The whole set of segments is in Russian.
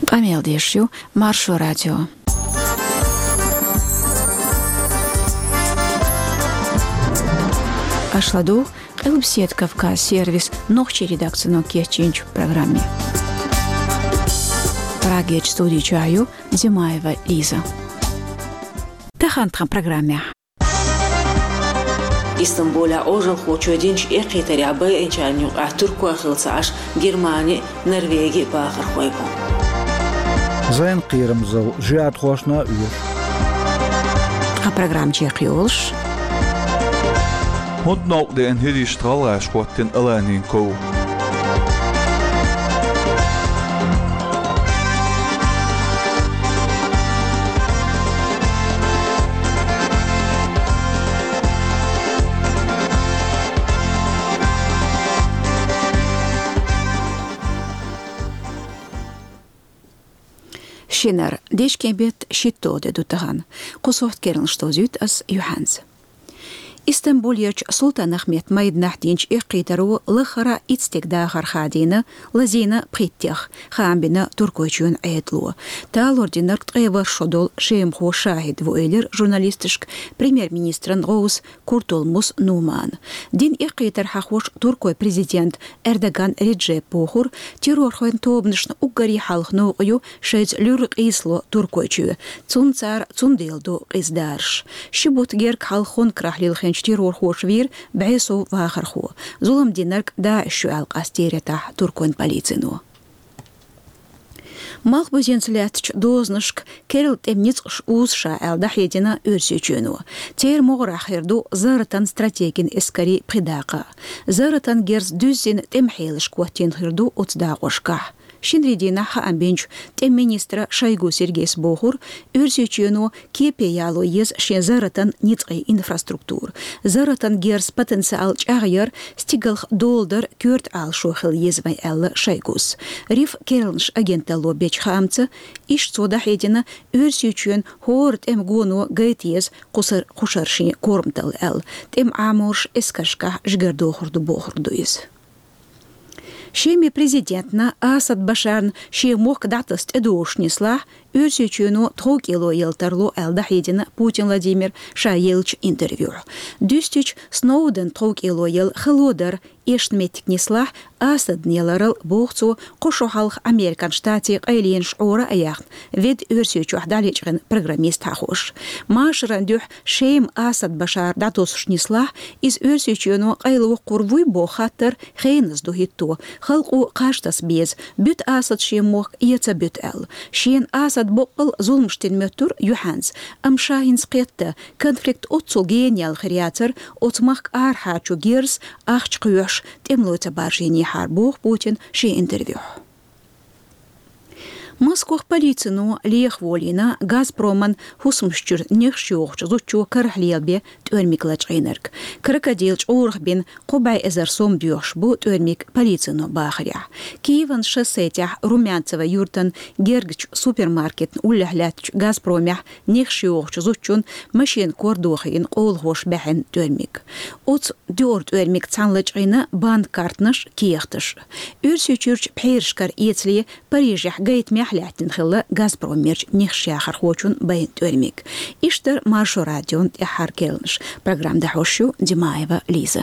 Qamel Marşo Radyo. Ашладу Элбсет Кавказ сервис ногчи редакцию кечинч в программе. Рагеч студию чаю Зимаева Лиза. Тахантхам программе. İstanbul'a ojal xoçodinç eqitari abay ençanyu Turku axılsaş Germaniya Norvegiya baxır xoybu. Zayn qiyrimzav jiyat xoşna üyür. A program çekiyoruz. Hodnok de en hedi stralraas quatin alanin ko. Шинар, дешкебет шитто дедутаган. Кусохт керн что зют as Юханс. Истамбульяч Султан Ахмед Майднахдинч иқитару лахара ицтегда хархадина лазина приттях хамбина туркойчун айтлу. Тал ординар тқевар шодол шемхо шахид вуэлер журналистишк премьер-министран Роуз Куртулмус Нуман. Дин иқитар хахвош туркой президент Эрдоган Реджеп Похур террорхойн тобнышн угари халхну ою шейц люрк исло туркойчу. Цун цар цунделду издарш. Шибут герк халхон крахлил террор хошвир бэйсо вахарху. Зулам динарк да шуал кастерета туркон полицину. Мах бузенцлятч дознышк керл темницш узша алдахедина өрсөчөнү. Тер мограхирду заратан стратегин эскари придака. Заратан герз дүзин темхелиш кватин хирду отдагошка. Шинридина хаамбенч тем министра Шойгу Сергейс Бохур өрсөчөнү кепе яло ез шезаратан ницкай инфраструктур. Заратан герс потенциал чагыр стигалх долдар кёрт ал шохил езвай элла Шойгус. Риф Керлнш агентало беч хаамца иш цодахедина өрсөчөн хорт эмгону гайтез кусар кушарши кормтал эл. Тем аморш эскашка жгердохурду бохурду из. Шеми президентна Асад Башарн шемох датаст эдушнисла өрсөчөнү токило елтарло элдахедина Путин Владимир Шаелч интервью. Дүстич Сноуден токило ел хлодар эшметикнисла Асад неларыл бохцу кошохалх Американ штати айлен шора аяхн вед өрсөчө ахдалечген программист хахош. Машрандух шем Асад Башар датосшнисла из өрсөчөнү айлы курвуй бохаттыр хейныз духитто. Халку каштас без бүт Асад шемох яца бүт эл. Шен Асад بقل ظلمشتن متر يوحانز أم شاهين سقيتة كونفليكت أوتسو جينيال خرياتر أوتماك آرحاتشو جيرس آخش قيوش تملو تبارجيني حاربوخ بوتين شي انترفيو. Москвах полицину лех волина Газпроман хусмшчур нехшуохч зучу кархлелбе төрмиклач рейнерк. Крокодилч урхбин кубай эзерсом дюш бу төрмик полицину бахря. Киеван шоссетях Румянцева юртан гергч супермаркет улляхлятч Газпромях нехшуохч зучун машин кордохин олхош бахен төрмик. Оц дёр төрмик цанлач рейна банк картнаш киехтыш. Үрсючурч пейршкар ецли Парижях гайтмя حلاتن خلا غازبروم ميرج نيخشيا خرخوچون بين تورميك اشتر مارشو راديون احار كيلنش برنامج دحوشو زمايوا ليزا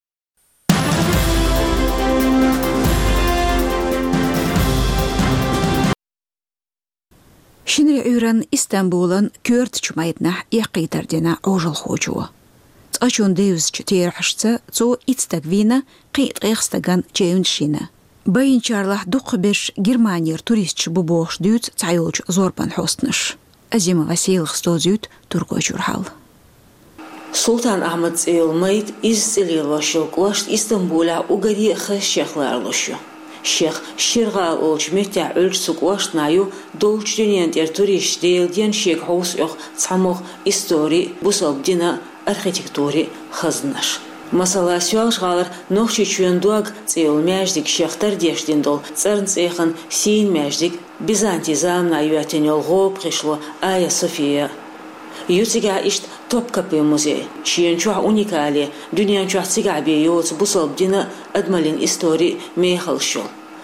شنري اوران اسطنبولن كورت چمايتنا يقيتردنا اوجل خوچو تاچون ديوز چتير حشتا تو اتستغوينا قيت اخستغان چيونشينا باين چارلح دوق بش Германияр туристч бубош дют цайолч зорпан хостныш. Азима Василых стозют туркой чурхал. Султан Ахмед Зейлмейд изцелил шелклашт Истамбуля угари хащахларлышу. Шех ширга олч метя өлч суклашт наю долч дюнентер турист дейлден шек хоус ох цамох истори бусобдина архитектури хазнаш. Масала сюалшгалар нохчи чуендуаг цейл мяждик шехтар дештиндол церн цехан син мяждик Византизам на юатенел го пришло Айя София. Ютига ишт Топкапы музей. Чиенчуа уникали. Дюнянчуа цигабе йоц бусобдина адмалин истории мехалшол.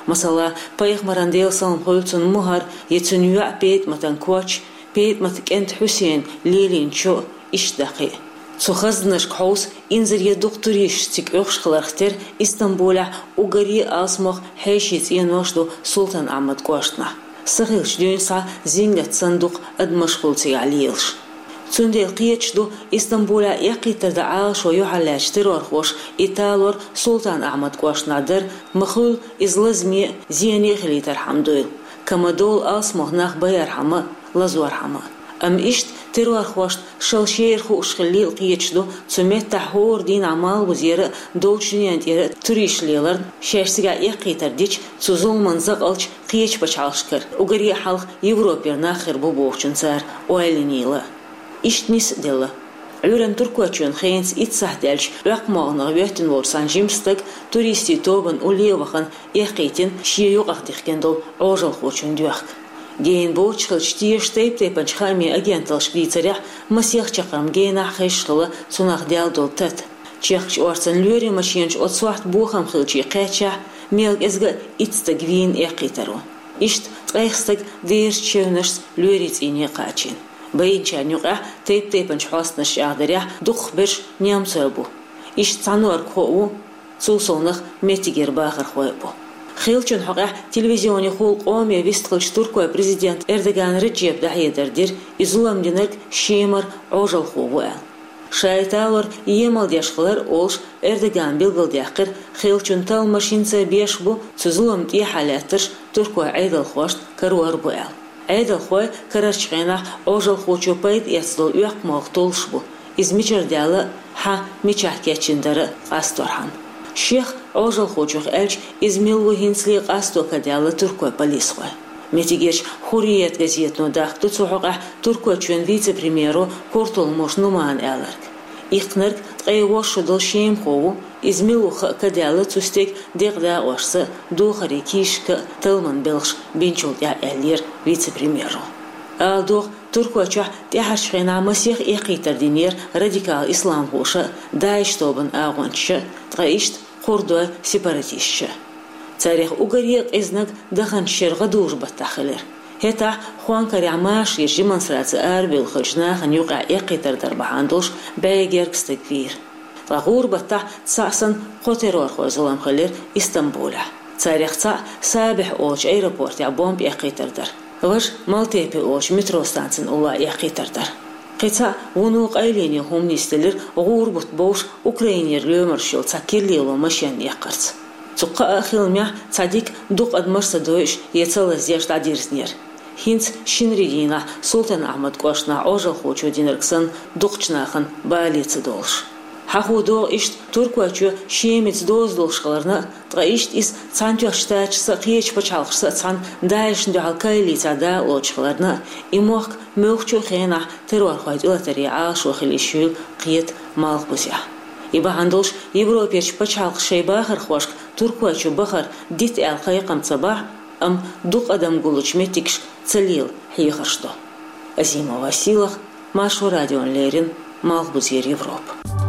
Masala Paygmaran Deelsan Holtson Muhar Yetsunua Peit Matan Koch Peit Mat Kent Hussein Lilin Cho Ishtaqi Suhaznash Haus Inzir Doktorish Tik Urschklarchter Istanbula Ugari Asmoch Heshit Yenoshdo Sultan Ahmad Koshna Sahilsh Dünsa Zingat Sanduk Admashkulti Alilsh Tsundel Qiechdu Istanbula Yaqita da Alsh و يحلاش ترور خوش إيطالور سلطان أحمد Koshna در مخول إزلزمي زيني خلي ترحمدويل كما دول أسمه ناخ بيرحمه لزور حمه إشت ترور خوش شلشير خوش خليل قيechdu تسميت تحور دين عمال وزيرة دولشنيان تيرة تريش ليلر شاشسيغا يقيتر ديش تزول منزق ألش قيech بچالشكر وغري حلق يوروبير ناخر بوبوخشن سار وعلنيلا إشت نيس ديلا عورن تركواتشون خينس إتصح دالش رقماغنا ويهتن ورسان جيمستك توريستي توبن وليوخن يقيتن شيوق أخديخكن دول عوجل خوشن ديوخك Гейн боочхыл штиеш тейп-тейпанч хами агентал швейцарях масех чакрам гейна хэшхыла цунах диалдол тет. Чехч орцан люри машинч от суахт бухам хылчи қэча мелг эзга ицта гвин яқитару. Ишт трэхстаг дэрш чевнашс люриц ини қачин. Бэйнча нюqa тейп-тейпанч хостнаш ягдарях дух берш нямсойбу. Ишт цануар кхоу цусонах метигер бахар хойбу. خيلشون حقه تلفزيوني خلق قومي بيستقلش تركيا بريزيدنت إردوغان رجب دحيدر دير إزولام دينك شيمر عوجل خوال شايتاور يمال ديشخلر أولش إردوغان بيلغل ديحقر خيلشون تال ماشينسا بيشبو تزولام دي حالاترش تركيا عيدل خوشت كروار بوال عيدل خوي كرارشغيناح عوجل خوشو بايد يتصدل يوق مغطولش بو إزميشر ديالا ها ميشاح كيتشندر قاستورحان شيخ عوجل خوشوخ ألش إزميلو هنسلي قاستو كديالا تركيا باليسخوي متيجيش خوريات газетно داخ تتصحقه تركيا چون فيتس بريميرو كورتول موش نمان ألرك إقنرك تقيوش دل شيم خو إزميلو كديالا تستيك ديقدا وشس دوخري كيشك تلمن بلش بينشول يا ألير فيتس بريميرو دوخ تركيا چه تحش خنا مسيح إقيتر دينير راديكال إسلام خوشة داعش توبن آغونش تقيشت خردو سيباراتيش تاريخ أوغريق إزنك دخن شرغ دوش بتاخلر هتا خوان كريعماش يرجي منصرات أربيل خجناخ يوقع إقيتر دربحاندوش بايجيركس تكفير غور بتاع تسعسن قطرور خوزولام خلير إسطنبولا تاريخ تا سابح أوش أيروبورت يا بومب إقيتر در وش مالتيبي أوش مترو ستانسن أولا إقيتر در قيتا ونوق أيليني هم نيستلر غوربط بوش أوكرينير لومرشيل تاكيرليلو مشان يقرت تقا أخيل مياه تاديك دوق أدمرس دويش يتسال زياش تاديرزنير هينس شنريدينا سلطان أحمد Koshna عوجل خوشو دينركسن دوقچناخن باليتس دولش حقو دو إشت تركواتشو شيميتس دوز دولشقلرنا تغيشت إس تانتيوخ شتاچسا قيش بچالخسا تان دايش ندوحال كايليتا دا لوچقلرنا إموخ موخچو خينا تروار خواهد أولاتري عاشو خليشول قيت مالخ بوزيا إبا هندولش يبروبيش بچالخ شي باخر خوشك تركواتشو بخر ديت القايقم صباح أم دوق أدم قولوش متكش تسليل حيخرشدو أزيما واسيلخ ماشو راديون ليرين مالخ بوزير يوروب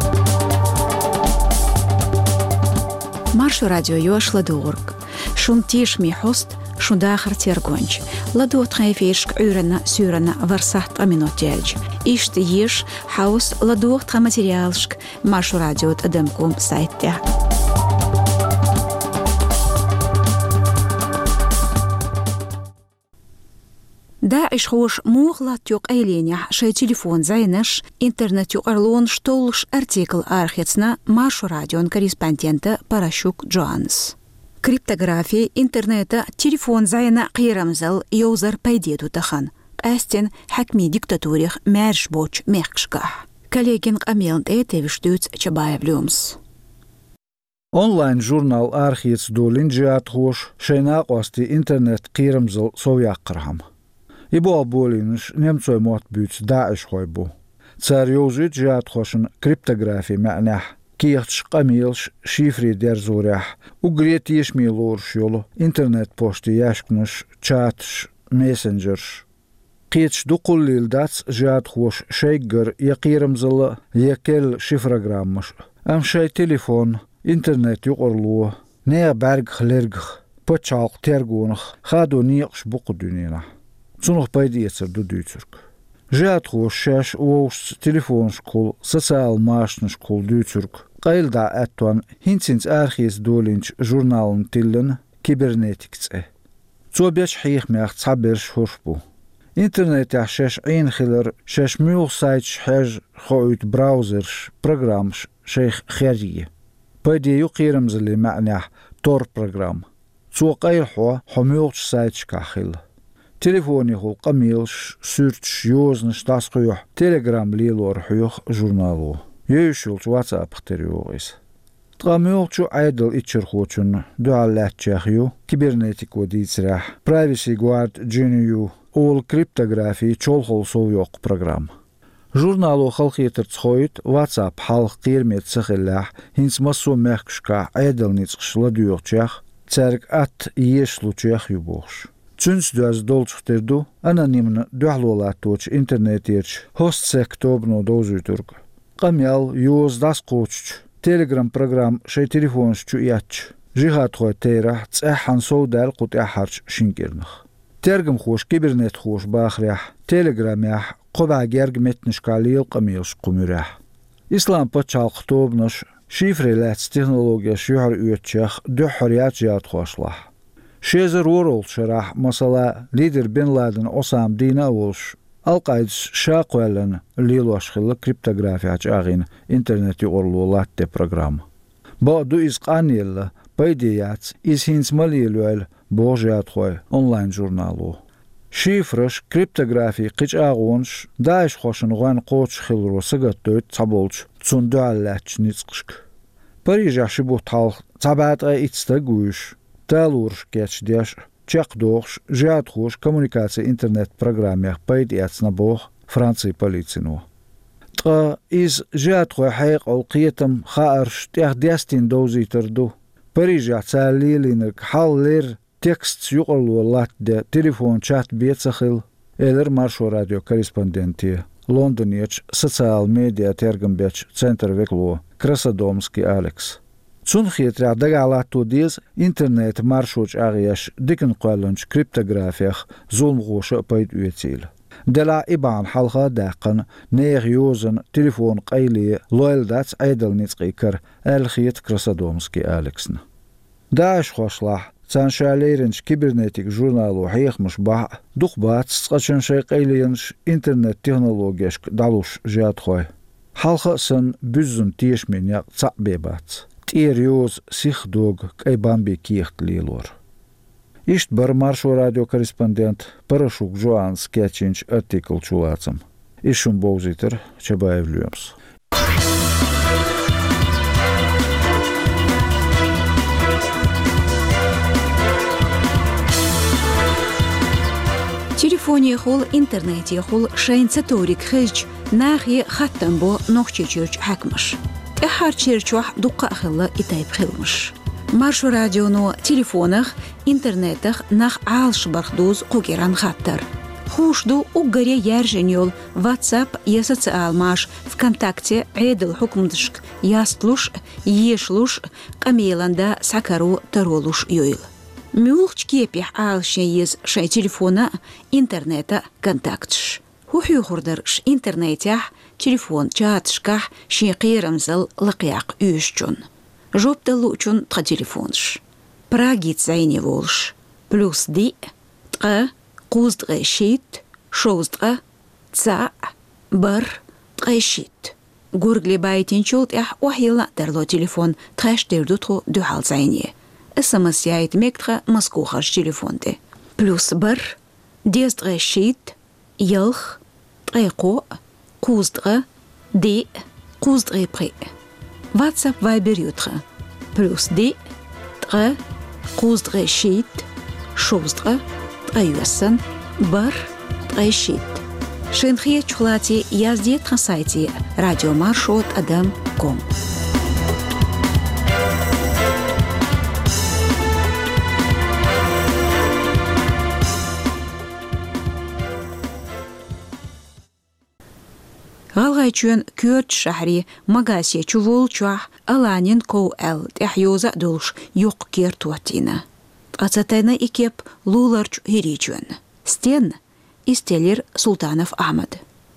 Маршу радио ёш ладуург. Шун тиш ми хост, шун дахар тергонч. Ладу тхайфишк урана сюрана варсахт аминотельч. Ишт еш хаус ладуург тха материалшк. Маршу радио тадемкум сайтте. داعش خوش موغلات يوق أيلينيح شي تليفون زينش إنترنت يقرلون شتولش أرتيكل آرخيتنا مارشو راديون كوريسباندينتا باراشوك جوانس. كريبتوغرافي إنترنت تليفون زينا قيرمزل يوزر بايديدو تخن. أستن حكمي ديكتاتوريخ مارش بوش ميخشكاح. كاليكين قميلن تيوشتوت چبايب لومس. Онлайн журнал архиц долин جات خوش شينا قوستي إنترنت قيرمزل سوياقرهم. إبو أبولينش نمتوي موت بيوت داعش خويبو. تسار يوزيت جات خوشن كريبتوغرافي معناح كيختش قميلش شيفري دير زوريح وقريت يشميلورش يولو إنترنت بوشتي ياشكنش تشاتش ميسنجرش. قيتش دقل ليلداتس جات خوش شيقر يقيرمزل يكل شفرغرامش. أم شي تليفون إنترنت يقرلوه نيا برق خلرغ Пачалк тергунах хаду ниqш буqudunina. Цунух пайдиецер дудюцурк. Жиатху шаш уош телефон школ, социал машин школ дюцурк. Qayılda əttuan hinsins ərxiz dolинч jurnalın tillin kibernetikse. Çobeç xiyxməyək çabir şurşbu. İnternet yaxşəş xilər şəş müyux sayt şəş xoyut browser program şeyx xəriyi. Pədi yuqirımzili mə'nəh tor program. Çoqayr xomuyux sayt şkaxil. Telefoni xul qamil sürç yozniş tasqıyux telegram lilor xuyux jurnalu. Yöyüşülç WhatsApp xteriyoğuz. Tqamiyolçu aydıl içirxoçun duallatçaxyu, kibernetik voditsrah, privacy guard juniyu, ol kriptografi çolxol sovyok program. Jurnalu xalqiyetr tsxoyut WhatsApp xalq qirmet sıxillah, hins maso məhkşka aydıl nitsqşla duyoqçaq, çərq at yeşluçaq yuboğş. Çüns düz dolçuxterdu, anonimni duahlolatoç internetirç, host sektobno dozuyturg. Qamyal yoz das qoçç. Telegram program şey telefonçu yaç. Jihad xoy teyra tsəhan sodal qut aharç şinkirnix. Tergim xoş kibernet xoş baxrah. Telegram yah qoba gergmetniş qalil qamyos qumurah. İslam paçalq tobnoş şifrelats texnologiya şuhar üyetçaq dühuriyat yat xoşlah. Şezer world şarah masala lider Bin Laden Osam Dina olş. Al-Qaid şaqwalın liloşxılı kriptografiyaç ağın interneti orlulatde program. Ba'du izqaniylı paydiyats izhinsmaliyelüel boğjat xoy online jurnalu. Şifrış kriptografi qiç ağonş daş xoşun ğan qoç xilro sıgatdöt çabolç çunduallatç nitsqışk. Parija şibu talx çabatğa itsta guş. Talur geçdiş Чакдош, жиатхуш, коммуникация интернет программях пайдияц на бог Франции полицину. Тqa из жиатху хайq олқиетам хаарш тяхдястин дозитерду. Парижа цалилинер халлер текст юqollulat de telefon chat betsахил элер маршо радио корреспонденти Лондонеч социал медиа тергамбеч центр векло Красодомский Алекс. Цунхиетра дагалату диз интернет маршруч агияш дикн qalunch kriptografiях zulmgosha пайд üyetil. Dela iban halqa daqan neer yozen telefon qayli loyaldats aydalnitsqikar alkhiyet Krasodomski Alexn. Dash xoshlah Sanşalerinç kibernetik jurnalu hayxmış ba duqbat sqachın şey qayliyanç internet texnologiyaşk daluş jatxoy. Halqa san büzün tieşmen yaq tsaqbebat. Tieryoz sixdog qaybambi kiegt lilor. İşt bar marşo radyo korrespondent Parashuk Joan sketchinch artikl çulatsam. İşun boziter Çabayevlüyams. Телефоне хол интернете хол шайнцаторик хэж нахи хаттамбо нохчечурч хакмаш. Эхар черчуах дуққа ахилла итайб хилмаш. Маршо радиону телефонах, интернетах нах алш бархдуз қугеран хаттар. Хушду уггаре ярженьол WhatsApp я социал маш ВКонтакте эдл хукмдышк ястлуш, ешлуш, камеланда сакару таролуш йойл. Мюлч кепих алше ез шай телефона, интернета контактш. Хухюхурдырш интернетях телефон чатшках шиқирамзал лақяқ үйшчун. Жопта лучун тқа телефонш. Прагит зайне волш. Плюс ди, тқа, қуздға шит, шоздға, ца, бар, тқа шит. Гургли байтин чолт ях уахила дарло телефон тқаштерду тқо духал зайне. СМС яйт мектқа маскухаш телефонде. Плюс бар, дездға шит, ялх, тқайқо, қуздға, ди, қуздға пре. WhatsApp Viber ютха. Плюс ди, тқа, қуздға шит, шоздға, тқайуасан, бар, тқай шит. Шенхие чухлати яздет на сайте radiomarshot.adam.com. Галгайчун кёрт шахри магасе чувол чуах аланин коу эл тяхьёза дулш юк кертуатина. ацатайна икеп луларч хиричуэн. Стен истелер Султанов Ахмад.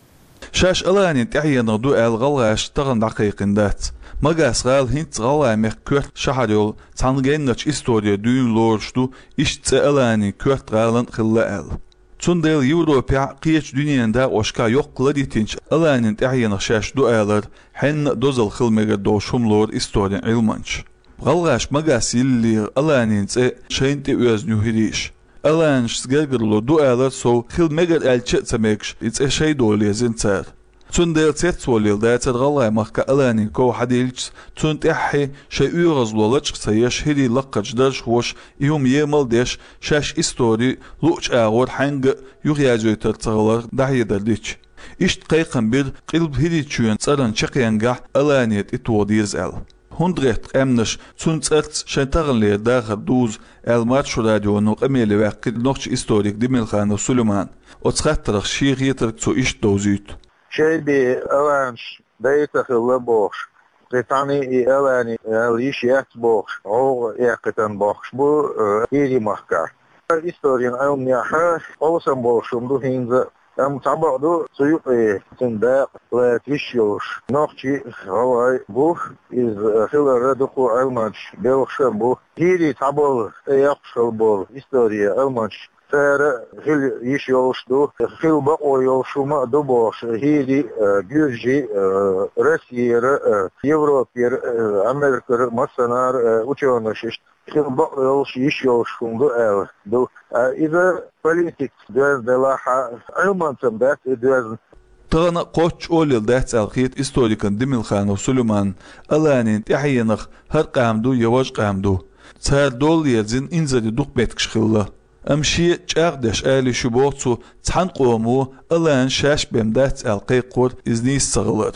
شاش ألاني تعيين دو الغلاش تغن دقيقندات مغاس غال هنت غلا مخ كورت شحريول تانغينغش استوريا دون لورشتو إشت ألاني كورت غالن خلال تندل يوروبيا قيش دنياندا وشكا يقلديتينش ألاني تعيين شاش دو ألر حن دوزل خلمغ دوشم لور استوريا علمانش غلاش مغاس يلي ألاني شينتي أوزنيو هريش ألانش سجرلو دو ألر سو خلمغ الچ تمكش إتشي دولي زنتر تندل تسوليل داتر غلاي مخك ألاني كو حديلش تند إحي شي أغزلولج سيش هدي لقج درش خوش يوم يمل ديش شاش إستوري لوش أغور حنگ يغيازو ترتغلر دعي درديش إشت قيقن بير قلب هدي تشوين تسرن شقيانگح ألانيت إتو ديرز أل هندريت أمنش تند أرتس شنتغن لير داخل دوز الماتش راديو نوق أميلي واقد نوخش إستوريك ديميل خان سليمان وتخطرخ شيخ يترك تو إشت دوزيت شيء بألانش بيتك اللبوش قطعني ألاني ليش يتبوش أو يقتن بوش بو هيري محكار إستوريان أيوم يحاش أوسن بوشم دو هينزا تعبدو سيوقي تنداق لا تيشيوش نوخشي هواي بو إز خلال ردقو ألمانش بيوخشن بو هيري تعبول يقشل بول إستوريا ألمانش فارا خل يشيوش دو خل بقو يوشوما دو بوش هيري جورجي روسيا يوروبير أمريكا مصنار учёнышиш خل بقو يوش يشيوشوم دو أل دو إذا политикс دوز دلاحة علمانتم دات دوز تغنى قوش أوليل دات الخيط إستوريكن ديميل خان وسليمان ألانين تحيينخ هر قامدو يواج قامدو تار دول يزين إنزالي دوق بيتكش خلا أمشي تشاقدش آلي شبوغتو تحن قومو ألان شاش بمدات القيقور إزني السغلر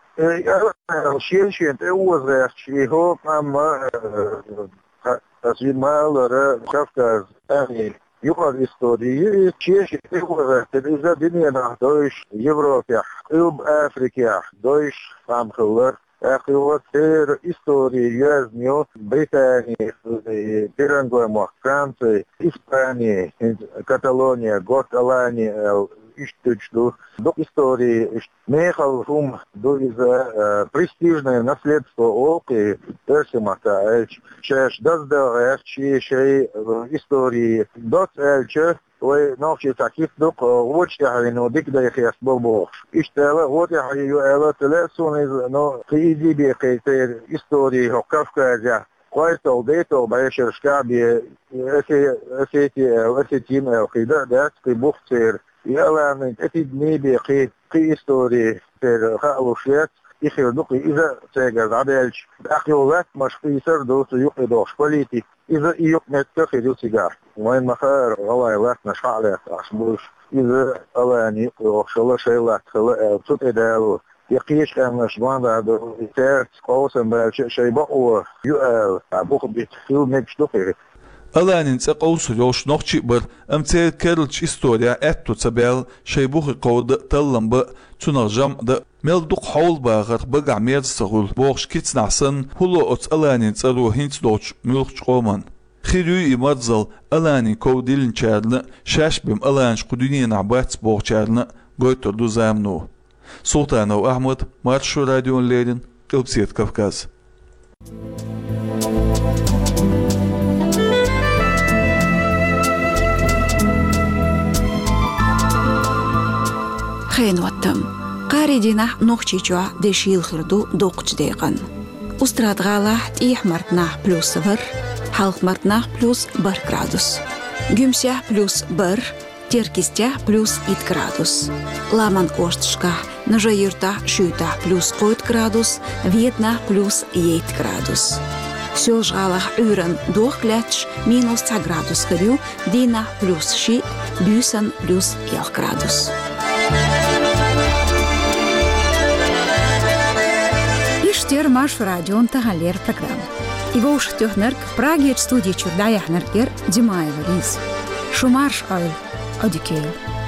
الشيء تأوز غيرشي هو أما تصوير مالر كافكاز أمين يقال إستوري شيء تأوز إذا دنيا دوش يوروبيا قلب أفريقيا دوش فام خلر أخوات تير إستوري يزنيو بريطانيا بيرنغوما فرنسا إسبانيا كاتالونيا غوتالانيا إштучду до истории мехал хум до из престижное наследство оки персимата элч чеш дазда элчи шей истории дот элче ой ночи таких до вочи халино дикда яхяс бобо иштела вот я ела телефон из но киди би кайтер истории хокавказя قايتو ديتو بايشر شكابي اسيتين الخيدة دات في بوختير يلا من اتيد نيبي قي استوري في خالوشيات يخير دقي إذا تاجر عدالش بأخيولات مش قيسر دوسو يقيدوش بوليتي إذا يقنت تخيدو سيجار وين مخار غوايلات نشعلات عشبوش إذا ألاني يقيدوش الله شايلات خلاء بسوط إدالو يقيش كان شبان دادو يتارت قوسن بالشيء شي بقوة يؤال عبوخ بيتخيل نكش دقي ألانين تقوس يوش نوخشي بر أمتير كيرلش إستوريا أتو تبال شي بوخي قود تلم با تنرجم دا ميل دوق حول باغر بقع مير سغول بوخش كيتس نحسن هلو أت ألانين ترو هنت دوش ملوخش قومن خيريو إمارزل ألانين كو ديلن چارن شاش بيم ألانش قدونين عبات بوخ چارن قويتر دو زامنو سلطانو أحمد مارشو راديون ليرين قلبسيت كافكاز خين واتم قاردينا نوخشيجوا دشيل خردو دوقج ديقن أستراد غالاح تيح مرتناح بلوس صفر حلق مرتناح بلوس بر градус гюмсях плюс бр теркистях плюс ит градус ламан оштшках нажаиртах шютах плюс қойт градус ветнах плюс ейт градус сёлжгалах үрен доохклятш минус 2 градус хрю динах плюс ши бюсан плюс 1 градус Иштер маш радион тагалер программа. Его уж тёхнерк Праге студии Чурдая Хнеркер Димаева Лиз. Шумарш Айл Одикейл.